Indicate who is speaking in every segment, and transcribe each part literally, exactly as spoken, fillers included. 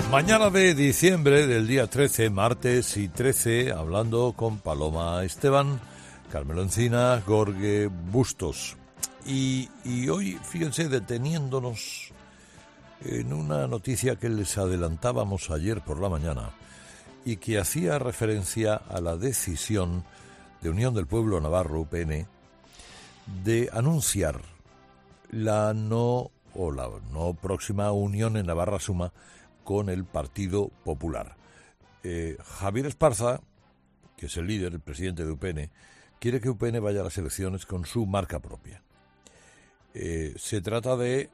Speaker 1: Mañana de diciembre del día trece, martes y trece, hablando con Paloma Esteban, Carmelo Encina, Jorge Bustos. Y, y hoy, fíjense, deteniéndonos en una noticia que les adelantábamos ayer por la mañana y que hacía referencia a la decisión de Unión del Pueblo Navarro, U P N, de anunciar la no o la no próxima unión en Navarra Suma con el Partido Popular. Eh, Javier Esparza, que es el líder, el presidente de U P N, quiere que U P N vaya a las elecciones con su marca propia. Eh, se trata de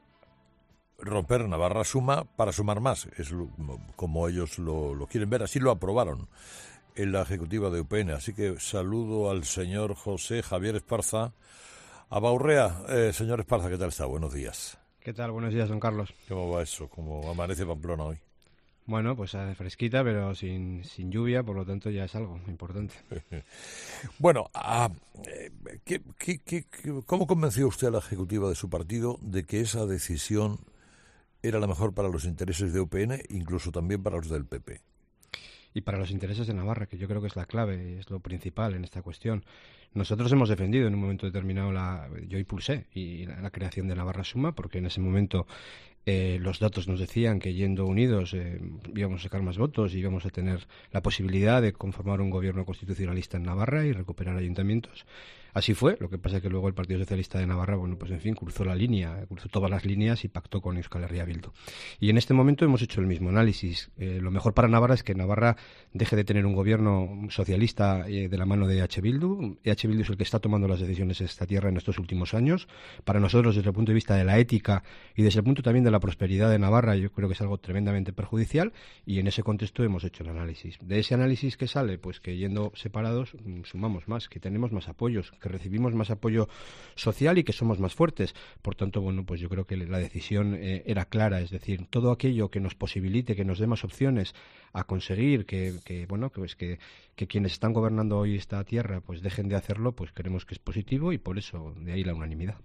Speaker 1: romper Navarra Suma para sumar más, es lo, como ellos lo, lo quieren ver, así lo aprobaron en la ejecutiva de U P N. Así que saludo al señor José Javier Esparza. Abaurrea, eh, señor Esparza, ¿qué tal está? Buenos días.
Speaker 2: ¿Qué tal? Buenos días, don Carlos.
Speaker 1: ¿Cómo va eso? ¿Cómo amanece Pamplona hoy?
Speaker 2: Bueno, pues eh, fresquita, pero sin, sin lluvia, por lo tanto ya es algo importante.
Speaker 1: Bueno, ah, ¿qué, qué, qué, ¿cómo convenció usted a la ejecutiva de su partido de que esa decisión era la mejor para los intereses de U P N, incluso también para los del P P?
Speaker 2: Y para los intereses de Navarra, que yo creo que es la clave, es lo principal en esta cuestión. Nosotros hemos defendido en un momento determinado, la, yo impulsé y la, la creación de Navarra Suma, porque en ese momento eh, los datos nos decían que yendo unidos eh, íbamos a sacar más votos y íbamos a tener la posibilidad de conformar un gobierno constitucionalista en Navarra y recuperar ayuntamientos. Así fue, lo que pasa es que luego el Partido Socialista de Navarra, bueno, pues en fin, cruzó la línea, cruzó todas las líneas y pactó con Euskal Herria Bildu. Y en este momento hemos hecho el mismo análisis. Eh, lo mejor para Navarra es que Navarra deje de tener un gobierno socialista eh, de la mano de E H Bildu. E H Bildu es el que está tomando las decisiones en esta tierra en estos últimos años. Para nosotros, desde el punto de vista de la ética y desde el punto también de la prosperidad de Navarra, yo creo que es algo tremendamente perjudicial y en ese contexto hemos hecho el análisis. De ese análisis, ¿qué sale? Pues que yendo separados sumamos más, que tenemos más apoyos, que recibimos más apoyo social y que somos más fuertes. Por tanto, bueno, pues yo creo que la decisión eh, era clara, es decir, todo aquello que nos posibilite, que nos dé más opciones a conseguir que, que bueno, pues que, que quienes están gobernando hoy esta tierra pues dejen de hacerlo, pues creemos que es positivo y por eso de ahí la unanimidad.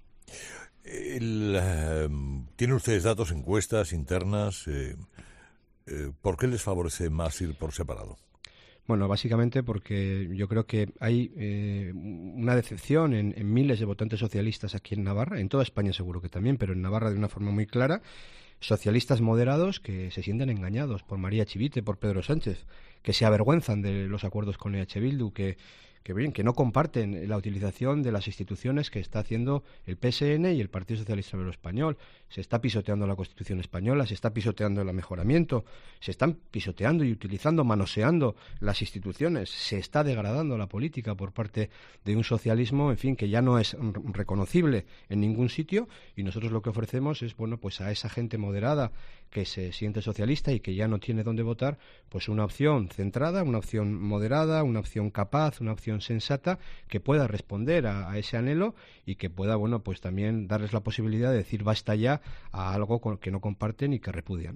Speaker 1: El, uh, ¿Tienen ustedes datos, encuestas internas? Eh, eh, ¿Por qué les favorece más ir por separado?
Speaker 2: Bueno, básicamente porque yo creo que hay eh, una decepción en, en miles de votantes socialistas aquí en Navarra, en toda España seguro que también, pero en Navarra de una forma muy clara, socialistas moderados que se sienten engañados por María Chivite, por Pedro Sánchez, que se avergüenzan de los acuerdos con E H Bildu, que que bien, que no comparten la utilización de las instituciones que está haciendo el P S N y el Partido Socialista Obrero Español. Se está pisoteando la Constitución española, se está pisoteando el mejoramiento, se están pisoteando y utilizando, manoseando las instituciones, se está degradando la política por parte de un socialismo, en fin, que ya no es reconocible en ningún sitio, y nosotros lo que ofrecemos es, bueno, pues a esa gente moderada que se siente socialista y que ya no tiene dónde votar, pues una opción centrada, una opción moderada, una opción capaz, una opción sensata que pueda responder a, a ese anhelo y que pueda, bueno, pues también darles la posibilidad de decir basta ya a algo con, que no comparten y que repudian.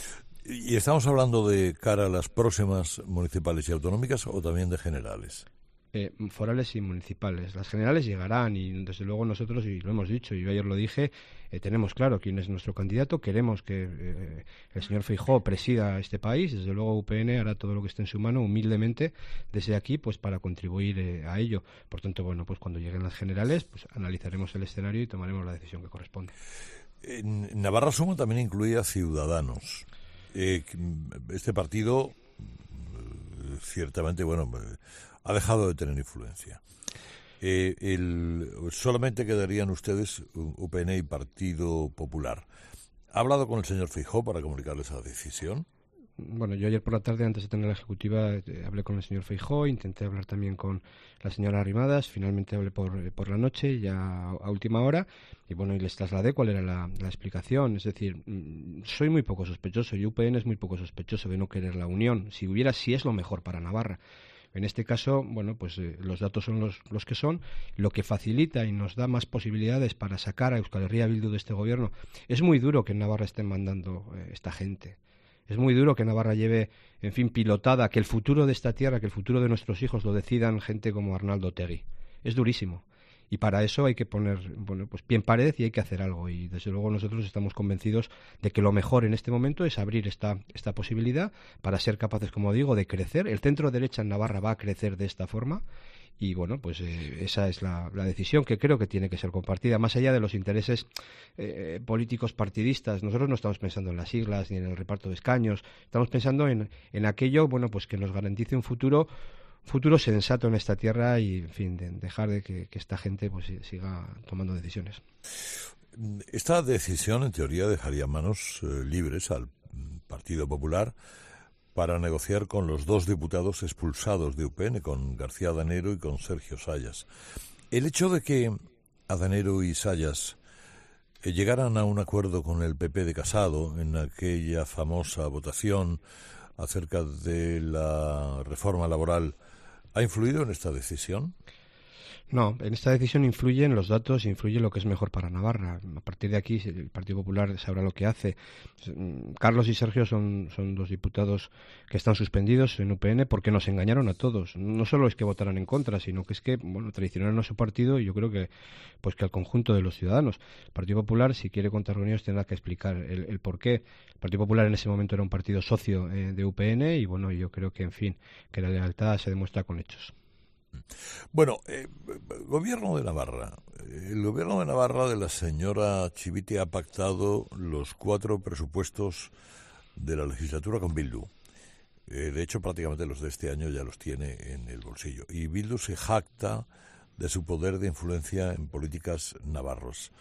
Speaker 1: ¿Y estamos hablando de cara a las próximas municipales y autonómicas o también de generales?
Speaker 2: Eh, forales y municipales. Las generales llegarán y desde luego nosotros, y lo hemos dicho, y yo ayer lo dije, eh, tenemos claro quién es nuestro candidato, queremos que eh, el señor Feijóo presida este país, desde luego U P N hará todo lo que esté en su mano, humildemente, desde aquí, pues para contribuir eh, a ello. Por tanto, bueno, pues cuando lleguen las generales, pues analizaremos el escenario y tomaremos la decisión que corresponde.
Speaker 1: En Navarra Suma también incluía Ciudadanos. Eh, este partido, ciertamente, bueno, ha dejado de tener influencia. Eh, el, solamente quedarían ustedes U P N y Partido Popular. ¿Ha hablado con el señor Feijóo para comunicarle esa decisión?
Speaker 2: Bueno, yo ayer por la tarde, antes de tener la ejecutiva, eh, hablé con el señor Feijóo, intenté hablar también con la señora Arrimadas, finalmente hablé por, eh, por la noche, ya a, a última hora, y bueno, y les trasladé cuál era la, la explicación. Es decir, mmm, soy muy poco sospechoso, y U P N es muy poco sospechoso de no querer la unión. Si hubiera, sí es lo mejor para Navarra. En este caso, bueno, pues eh, los datos son los, los que son, lo que facilita y nos da más posibilidades para sacar a Euskal Herria Bildu de este gobierno. Es muy duro que en Navarra estén mandando eh, esta gente. Es muy duro que Navarra lleve, en fin, pilotada, que el futuro de esta tierra, que el futuro de nuestros hijos lo decidan gente como Arnaldo Otegi. Es durísimo. Y para eso hay que poner, bueno, pues pie en pared y hay que hacer algo. Y desde luego nosotros estamos convencidos de que lo mejor en este momento es abrir esta, esta posibilidad para ser capaces, como digo, de crecer. El centro derecha en Navarra va a crecer de esta forma. Y bueno, pues eh, esa es la, la decisión que creo que tiene que ser compartida, más allá de los intereses eh, políticos partidistas. Nosotros no estamos pensando en las siglas ni en el reparto de escaños, estamos pensando en, en aquello, bueno, pues que nos garantice un futuro futuro sensato en esta tierra y, en fin, de dejar de que, que esta gente pues siga tomando decisiones.
Speaker 1: Esta decisión, en teoría, dejaría manos eh, libres al Partido Popular para negociar con los dos diputados expulsados de U P N, con García Danero y con Sergio Sayas. El hecho de que a Danero y Sayas eh, llegaran a un acuerdo con el P P de Casado en aquella famosa votación acerca de la reforma laboral, ¿ha influido en esta decisión?
Speaker 2: No, en esta decisión influyen los datos, influye lo que es mejor para Navarra. A partir de aquí el Partido Popular sabrá lo que hace. Carlos y Sergio son, son dos diputados que están suspendidos en U P N porque nos engañaron a todos. No solo es que votaran en contra, sino que es que, bueno, traicionaron a su partido y yo creo que pues que al conjunto de los ciudadanos. El Partido Popular, si quiere contar con ellos, tendrá que explicar el, el por qué. El Partido Popular en ese momento era un partido socio eh, de U P N y, bueno, yo creo que, en fin, que la lealtad se demuestra con hechos.
Speaker 1: Bueno, eh, gobierno de Navarra. El gobierno de Navarra de la señora Chivite ha pactado los cuatro presupuestos de la legislatura con Bildu. Eh, de hecho, prácticamente los de este año ya los tiene en el bolsillo. Y Bildu se jacta de su poder de influencia en políticas navarros.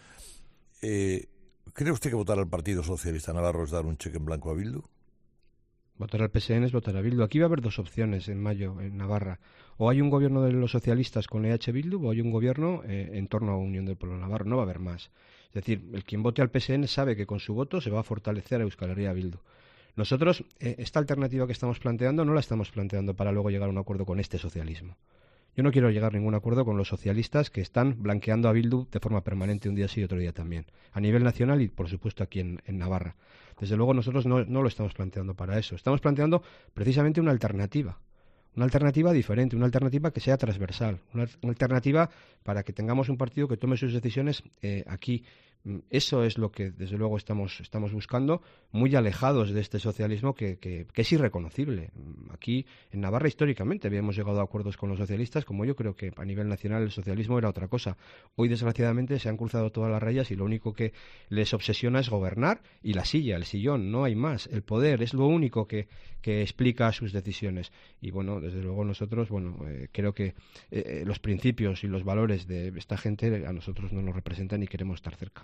Speaker 1: Eh, ¿Cree usted que votar al Partido Socialista Navarro es dar un cheque en blanco a Bildu?
Speaker 2: Votar al P S N es votar a Bildu. Aquí va a haber dos opciones en mayo en Navarra. O hay un gobierno de los socialistas con E H Bildu o hay un gobierno eh, en torno a Unión del Pueblo Navarro. No va a haber más. Es decir, el quien vote al P S N sabe que con su voto se va a fortalecer a Euskal Herria Bildu. Nosotros, eh, esta alternativa que estamos planteando no la estamos planteando para luego llegar a un acuerdo con este socialismo. Yo no quiero llegar a ningún acuerdo con los socialistas que están blanqueando a Bildu de forma permanente un día sí y otro día también, a nivel nacional y, por supuesto, aquí en, en Navarra. Desde luego nosotros no, no lo estamos planteando para eso. Estamos planteando precisamente una alternativa, una alternativa diferente, una alternativa que sea transversal, una, una alternativa para que tengamos un partido que tome sus decisiones eh, aquí. Eso es lo que, desde luego, estamos, estamos buscando, muy alejados de este socialismo que, que, que es irreconocible. Aquí, en Navarra, históricamente habíamos llegado a acuerdos con los socialistas, como yo creo que a nivel nacional el socialismo era otra cosa. Hoy, desgraciadamente, se han cruzado todas las rayas y lo único que les obsesiona es gobernar y la silla, el sillón, no hay más. El poder es lo único que, que explica sus decisiones. Y, bueno, desde luego nosotros, bueno, eh, creo que eh, los principios y los valores de esta gente a nosotros no nos representan y queremos estar cerca.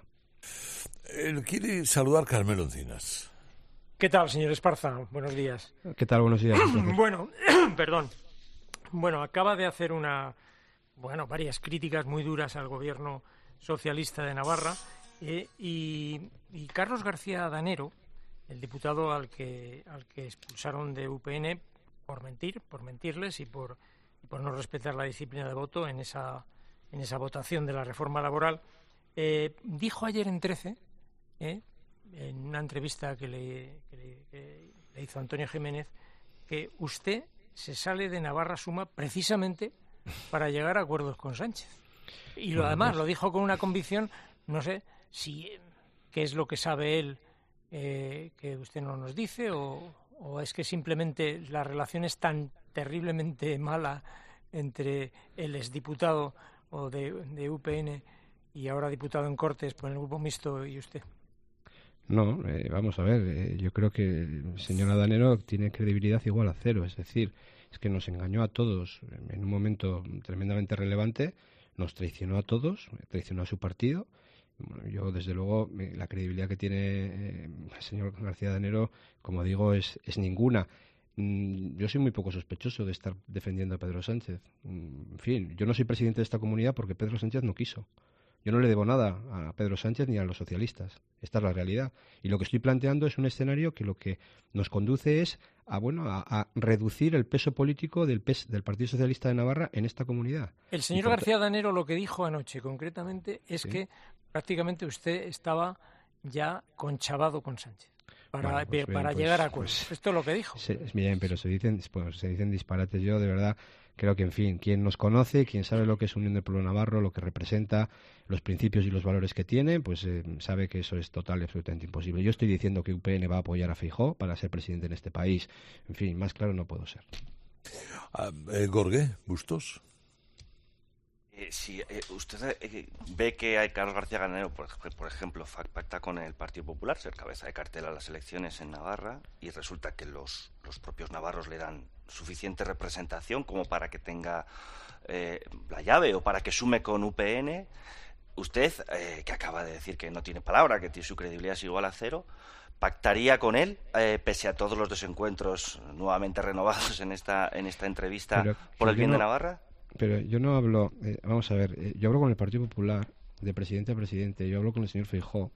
Speaker 1: Eh, quiere saludar Carmelo Encinas.
Speaker 3: ¿Qué tal, señor Esparza? Buenos días.
Speaker 2: ¿Qué tal? Buenos días.
Speaker 3: Bueno, perdón. Bueno, acaba de hacer una, bueno, varias críticas muy duras al gobierno socialista de Navarra eh, y, y Carlos García Danero, el diputado al que al que expulsaron de U P N por mentir, por mentirles y por y por no respetar la disciplina de voto en esa en esa votación de la reforma laboral. Eh, dijo ayer en trece, eh, en una entrevista que le, que, le, que le hizo Antonio Jiménez, que usted se sale de Navarra Suma precisamente para llegar a acuerdos con Sánchez. Y lo, además lo dijo con una convicción, no sé si qué es lo que sabe él eh, que usted no nos dice, o, o es que simplemente la relación es tan terriblemente mala entre el exdiputado o de, de U P N y ahora diputado en Cortes por el Grupo Mixto y usted.
Speaker 2: No, eh, vamos a ver, eh, yo creo que el señor Danero tiene credibilidad igual a cero, es decir, es que nos engañó a todos en un momento tremendamente relevante, nos traicionó a todos, traicionó a su partido. Bueno, yo, desde luego, la credibilidad que tiene eh, el señor García Danero, como digo, es, es ninguna. Yo soy muy poco sospechoso de estar defendiendo a Pedro Sánchez. En fin, yo no soy presidente de esta comunidad porque Pedro Sánchez no quiso. Yo no le debo nada a Pedro Sánchez ni a los socialistas. Esta es la realidad. Y lo que estoy planteando es un escenario que lo que nos conduce es a, bueno, a, a reducir el peso político del, P E S, del Partido Socialista de Navarra en esta comunidad.
Speaker 3: El señor por... García Danero lo que dijo anoche concretamente es ¿sí? que prácticamente usted estaba ya conchavado con Sánchez. para,
Speaker 2: bueno, pues
Speaker 3: para
Speaker 2: bien,
Speaker 3: llegar
Speaker 2: pues,
Speaker 3: a acuerdos.
Speaker 2: Pues,
Speaker 3: Esto es lo que dijo.
Speaker 2: Se, bien, pero se dicen, pues, se dicen disparates. Yo, de verdad, creo que, en fin, quien nos conoce, quien sabe lo que es Unión del Pueblo Navarro, lo que representa, los principios y los valores que tiene, pues eh, sabe que eso es total y absolutamente imposible. Yo estoy diciendo que U P N va a apoyar a Feijóo para ser presidente en este país. En fin, más claro no puedo ser.
Speaker 1: Uh, eh, Jorge Bustos.
Speaker 4: Eh, si eh, usted eh, ve que hay Carlos García Ganero, por, por ejemplo, pacta con el Partido Popular, ser cabeza de cartel a las elecciones en Navarra, y resulta que los, los propios navarros le dan suficiente representación como para que tenga eh, la llave o para que sume con U P N, usted, eh, que acaba de decir que no tiene palabra, que su credibilidad es igual a cero, ¿pactaría con él, eh, pese a todos los desencuentros nuevamente renovados en esta, en esta entrevista, Pero, por el bien no... de Navarra?
Speaker 2: Pero yo no hablo, eh, vamos a ver, eh, yo hablo con el Partido Popular, de presidente a presidente, yo hablo con el señor Feijóo,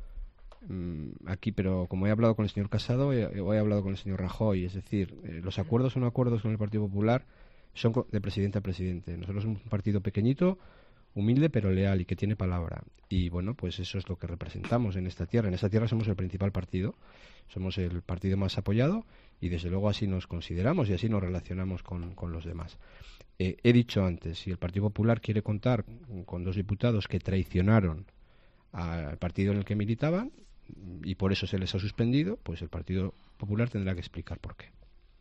Speaker 2: mmm, aquí, pero como he hablado con el señor Casado, he, he hablado con el señor Rajoy, es decir, eh, los acuerdos son acuerdos con el Partido Popular, son de presidente a presidente. Nosotros somos un partido pequeñito, humilde pero leal y que tiene palabra. Y bueno, pues eso es lo que representamos en esta tierra. En esta tierra somos el principal partido, somos el partido más apoyado y desde luego así nos consideramos y así nos relacionamos con, con los demás. Eh, he dicho antes, si el Partido Popular quiere contar con dos diputados que traicionaron al partido en el que militaban y por eso se les ha suspendido, pues el Partido Popular tendrá que explicar por qué.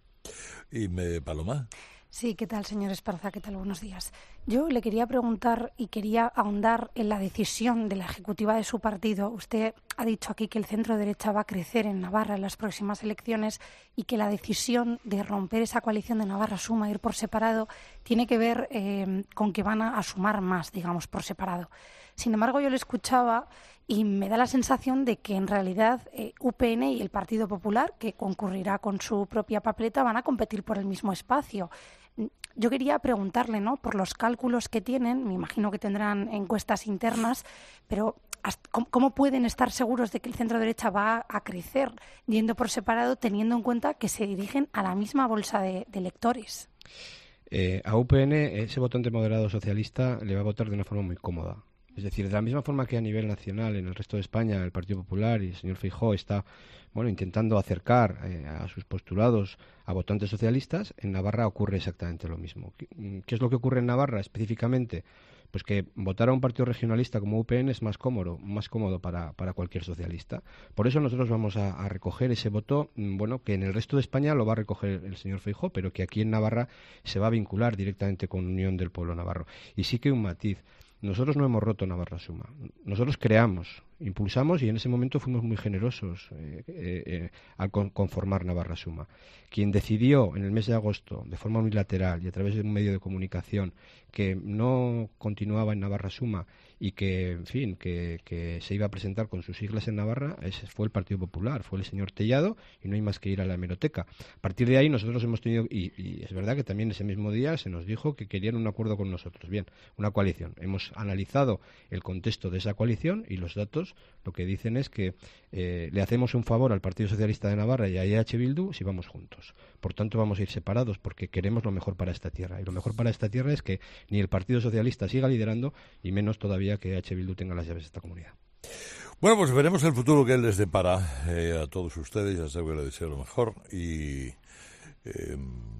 Speaker 1: ¿Y me, Paloma?
Speaker 5: Sí, ¿qué tal, señor Esparza? ¿Qué tal? Buenos días. Yo le quería preguntar y quería ahondar en la decisión de la ejecutiva de su partido. Usted ha dicho aquí que el centro-derecha va a crecer en Navarra en las próximas elecciones y que la decisión de romper esa coalición de Navarra Suma, ir por separado, tiene que ver eh, con que van a, a sumar más, digamos, por separado. Sin embargo, yo le escuchaba y me da la sensación de que en realidad eh, U P N y el Partido Popular, que concurrirá con su propia papeleta, van a competir por el mismo espacio. Yo quería preguntarle, ¿no?, por los cálculos que tienen, me imagino que tendrán encuestas internas, pero ¿cómo pueden estar seguros de que el centro-derecha va a crecer yendo por separado, teniendo en cuenta que se dirigen a la misma bolsa de, de electores?
Speaker 2: Eh, a U P N, ese votante moderado socialista le va a votar de una forma muy cómoda. Es decir, de la misma forma que a nivel nacional, en el resto de España, el Partido Popular y el señor Feijóo está bueno, intentando acercar eh, a sus postulados a votantes socialistas, en Navarra ocurre exactamente lo mismo. ¿Qué, ¿Qué es lo que ocurre en Navarra específicamente? Pues que votar a un partido regionalista como U P N es más cómodo, más cómodo para, para cualquier socialista. Por eso nosotros vamos a, a recoger ese voto, bueno, que en el resto de España lo va a recoger el señor Feijóo, pero que aquí en Navarra se va a vincular directamente con Unión del Pueblo Navarro. Y sí que un matiz. Nosotros no hemos roto Navarra Suma. Nosotros creamos, impulsamos y en ese momento fuimos muy generosos eh, eh, eh, al con conformar Navarra Suma. Quien decidió en el mes de agosto, de forma unilateral y a través de un medio de comunicación, que no continuaba en Navarra Suma y que, en fin, que, que se iba a presentar con sus siglas en Navarra, ese fue el Partido Popular, fue el señor Tellado, y no hay más que ir a la hemeroteca. A partir de ahí nosotros hemos tenido, y, y es verdad que también ese mismo día se nos dijo que querían un acuerdo con nosotros, bien, una coalición. Hemos analizado el contexto de esa coalición y los datos lo que dicen es que eh, le hacemos un favor al Partido Socialista de Navarra y a E H Bildu si vamos juntos. Por tanto vamos a ir separados porque queremos lo mejor para esta tierra, y lo mejor para esta tierra es que ni el Partido Socialista siga liderando y menos todavía que E H Bildu tenga las llaves de esta comunidad.
Speaker 1: Bueno, pues veremos el futuro que él les depara eh, a todos ustedes. Ya saben que le deseo lo mejor y eh,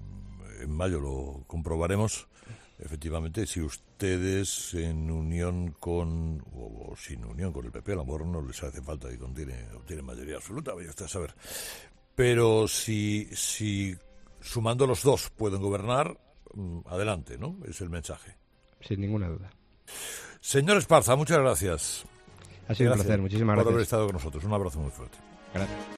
Speaker 1: en mayo lo comprobaremos. Efectivamente, si ustedes en unión con, o, o sin unión con el P P, a lo mejor no les hace falta y contiene, obtiene mayoría absoluta, vaya usted a saber. Pero si, si sumando los dos pueden gobernar, adelante, ¿no? Es el mensaje.
Speaker 2: Sin ninguna duda.
Speaker 1: Señor Esparza, muchas gracias.
Speaker 2: Ha sido
Speaker 1: gracias
Speaker 2: un placer, muchísimas
Speaker 1: por
Speaker 2: gracias.
Speaker 1: haber estado con nosotros. Un abrazo muy fuerte.
Speaker 2: Gracias.